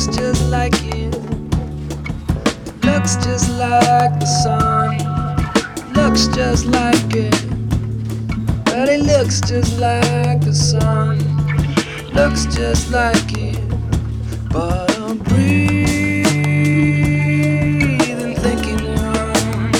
looks just like you. Looks just like the sun. Looks just like it. But it looks just like the sun. Looks just like it. But I'm breathing, thinking one.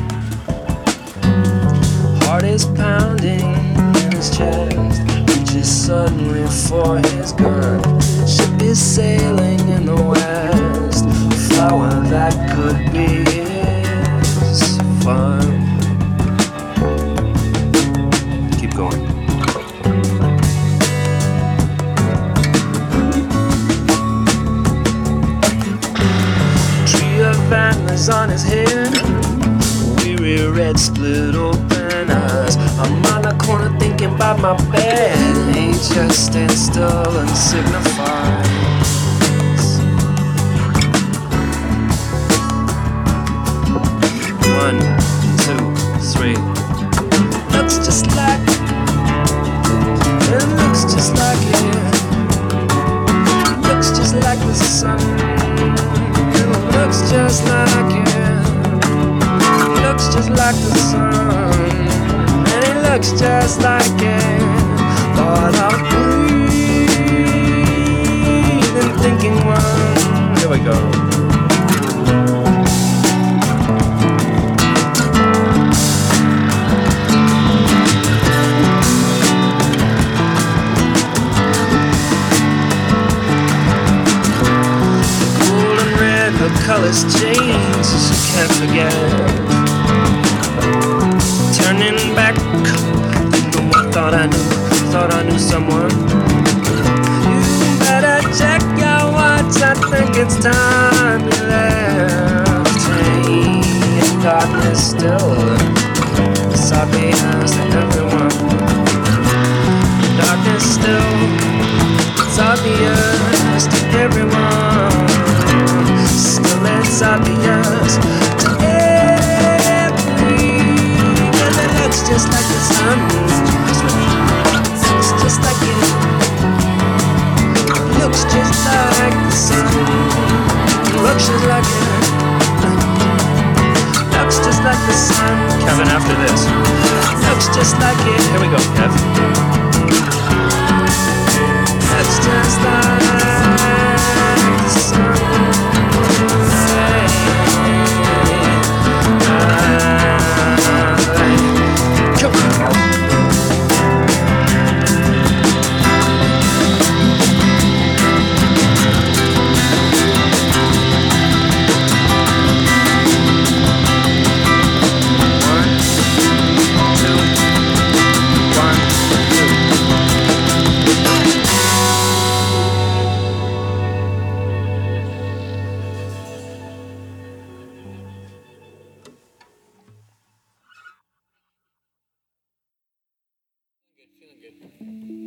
Heart is pounding in his chest. Reaches suddenly for his gun. Ship is sailing in the west. A flower that could be his fun. Keep going. Tree of antlers on his head. Weary red split open eyes. I'm on the corner thinking about my bed. He just stands still and signifies. One, two, three. Looks just like it. Looks just like it. Looks just like the sun. It looks just like it. Looks just like the sun. And it looks just like it. But I'm breathing, thinking one. Here we go. The colors change, you can't forget. Turning back, you know I thought I knew someone. You better check your watch, I think it's time you left. In darkness still, it's obvious to everyone. Darkness still, it's obvious to everyone. Still it's obvious to everyone. And it looks just like the sun. Looks just like it. Looks just like the sun. Looks just like it. Looks just like the sun. Kevin, after this. Looks just like it. Here we go, Kev. Looks just like the sun. Feeling good.